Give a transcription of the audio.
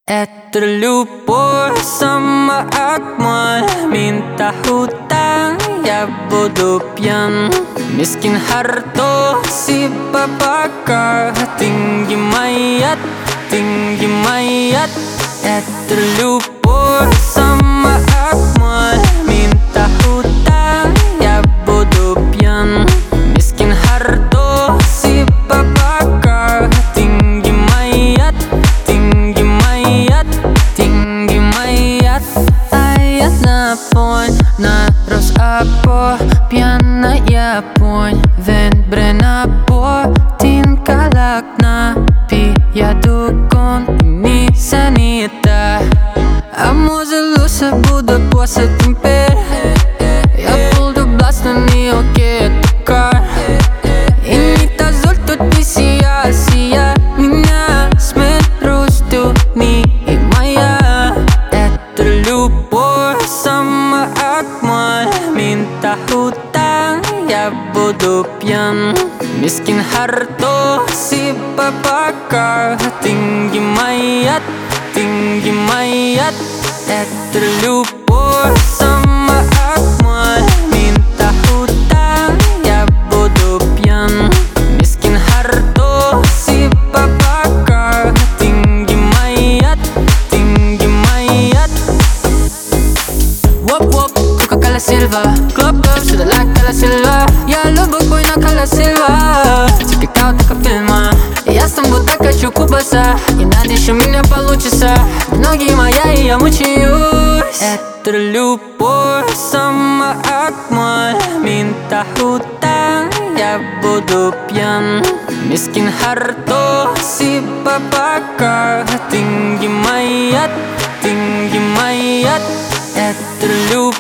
Это любовь сама Акмаль. Minta hutang, я буду пьян. Miskin harto si babakar. Tinggi mayat, tinggi mayat. Это любовь сама Акмаль. Minta hutang, я буду пьян. Miskin harto si babakar. Tinggi mayat, tinggi mayat, tinggi mayat. Ayat napon na rosapo, pjana ponj. Vend brena po, tin kalak na pia dukon ni sanita. A może lusa buda posa timper. Я буду бластно не окей токар. И не та золь тут ты сия, сия меня смерть русту не и моя. Это любовь сама Акмаль. Minta hutang, я буду пьян. Miskin harto si babakar. Tinggi mayat, tinggi mayat. Это любовь сама Акмаль. Minta hutang, я буду пьян. Miskin harto si babakar. Tinggi mayat, tinggi mayat. Wop wop, Coca-Cola Silva. Club club, sуда like Cola Silva. Я любой бой на Cola Silva. Тебе как фильма. Я сам вот так хочу кубаса. И надеюсь, у меня получится. Ноги моя, и я мучаюсь. Это любовь сама Акмаль. Minta hutang, я буду пьян. Miskin harto si babakar. Tinggi mayat, tinggi mayat. Это любовь